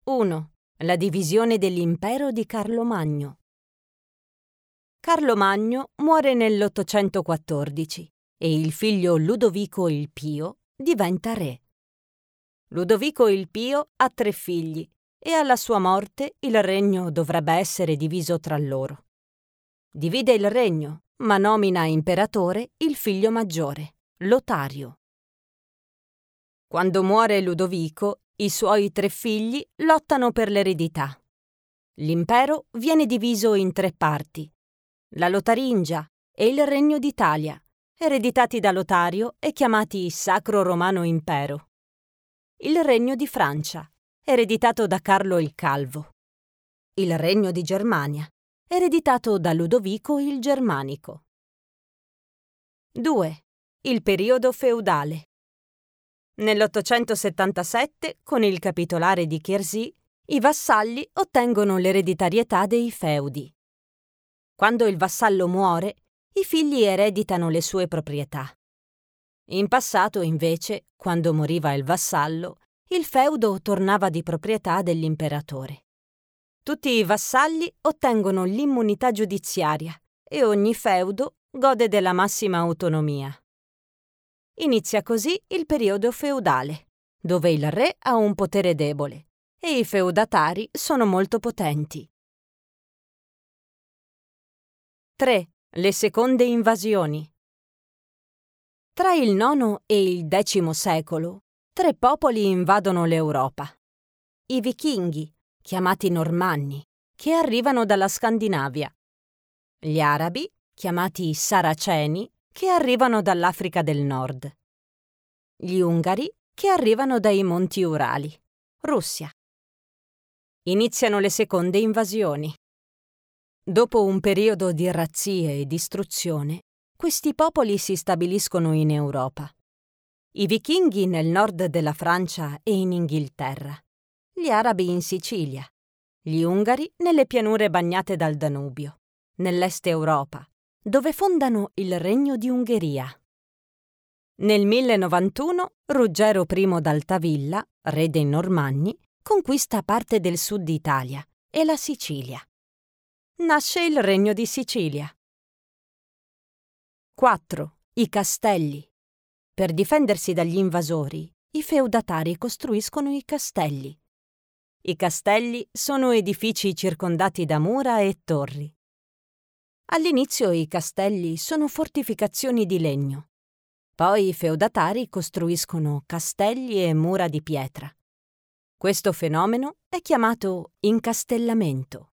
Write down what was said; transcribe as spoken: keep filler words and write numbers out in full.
uno. La divisione dell'impero di Carlo Magno. Carlo Magno muore nell'ottocentoquattordici e il figlio Ludovico il Pio diventa re. Ludovico il Pio ha tre figli e alla sua morte il regno dovrebbe essere diviso tra loro. Divide il regno, ma nomina imperatore il figlio maggiore, Lotario. Quando muore Ludovico, i suoi tre figli lottano per l'eredità. L'impero viene diviso in tre parti: la Lotaringia e il Regno d'Italia, ereditati da Lotario e chiamati Sacro Romano Impero; il Regno di Francia, ereditato da Carlo il Calvo; il Regno di Germania, ereditato da Ludovico il Germanico. due. Il periodo feudale. Nell'ottocentosettantasette, con il capitolare di Chiers, i vassalli ottengono l'ereditarietà dei feudi. Quando il vassallo muore, i figli ereditano le sue proprietà. In passato, invece, quando moriva il vassallo, il feudo tornava di proprietà dell'imperatore. Tutti i vassalli ottengono l'immunità giudiziaria e ogni feudo gode della massima autonomia. Inizia così il periodo feudale, dove il re ha un potere debole e i feudatari sono molto potenti. tre. Le seconde invasioni. Tra il nono e il decimo secolo, tre popoli invadono l'Europa. I vichinghi, chiamati Normanni, che arrivano dalla Scandinavia; gli arabi, chiamati Saraceni, che arrivano dall'Africa del Nord; gli ungari, che arrivano dai Monti Urali, Russia. Iniziano le seconde invasioni. Dopo un periodo di razzie e distruzione, questi popoli si stabiliscono in Europa. I vichinghi nel nord della Francia e in Inghilterra, gli arabi in Sicilia, gli ungari nelle pianure bagnate dal Danubio, nell'est Europa, dove fondano il Regno di Ungheria. Nel millenovantadue Ruggero I d'Altavilla, re dei Normanni, conquista parte del sud Italia e la Sicilia. Nasce il Regno di Sicilia. quattro. I castelli. Per difendersi dagli invasori, i feudatari costruiscono i castelli. I castelli sono edifici circondati da mura e torri. All'inizio i castelli sono fortificazioni di legno. Poi i feudatari costruiscono castelli e mura di pietra. Questo fenomeno è chiamato incastellamento.